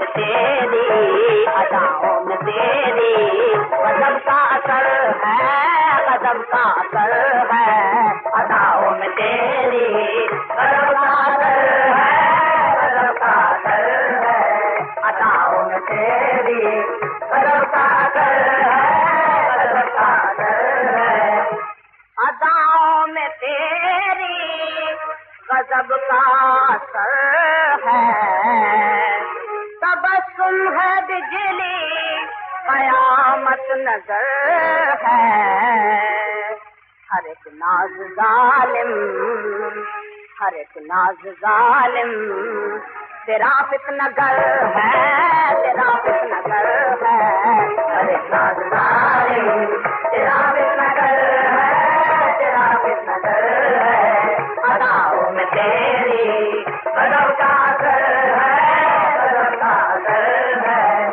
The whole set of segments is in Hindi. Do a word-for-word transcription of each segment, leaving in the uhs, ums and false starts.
में तेरी, अदाओं में तेरी गजब का असर है, गजब का असर है। अदाओं में तेरी गजब का असर है, गजब का असर है। अदाओं में तेरी गजब का असर है, गजब का असर है। अदाओं में तेरी गजब का असर है। तबस्सुम है बिजली, कयामत नजर है। हर एक नाज जालिम, हर एक नाज जालिम तेरा फितनगर है, तेरा फितनगर है। हर एक नाज जालिम तेरा फितनगर है, तेरा फितनगर है। अदाओं में तेरी गजब का असर है, गजब का असर है।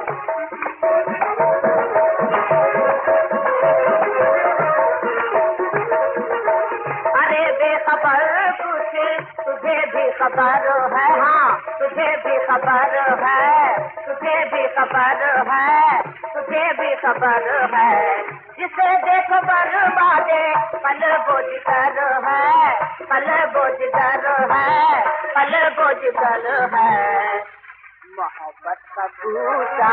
अरे बेखबर कुछ तुझे भी खबर है, हाँ तुझे भी खबर है, तुझे भी खबर है, तुझे भी खबर है। जिसे देखो बर्बादे पल बोझ कर है, पल बोझ कर है, पल बोझ कर है। मोहब्बत का कूचा,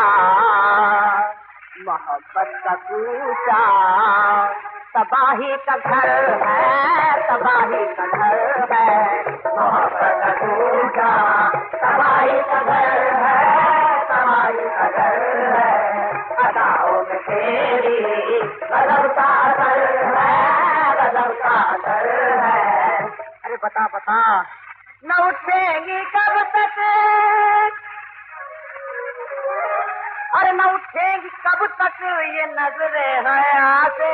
मोहब्बत का कूचा तबाही का घर है, तबाही का घर है। मोहब्बत का कूचा तबाही का घर है, तबाही का घर है। अदाओं में तेरी गजब का असर है, गजब का असर है। अरे बता बता न उठेंगी कब तक, और न उठेंगी कब तक ये नजरे हया से।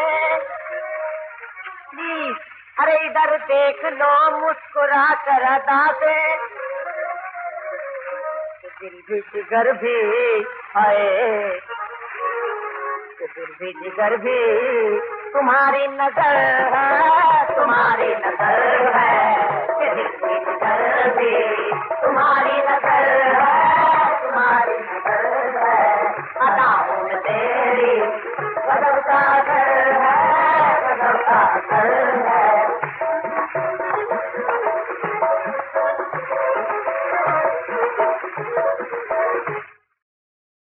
प्लीज अरे इधर देख लो मुस्कुरा कर अदा से। दिल भी जिगर भी आए, दिल भी जिगर भी तुम्हारी नजर है, तुम्हारी नजर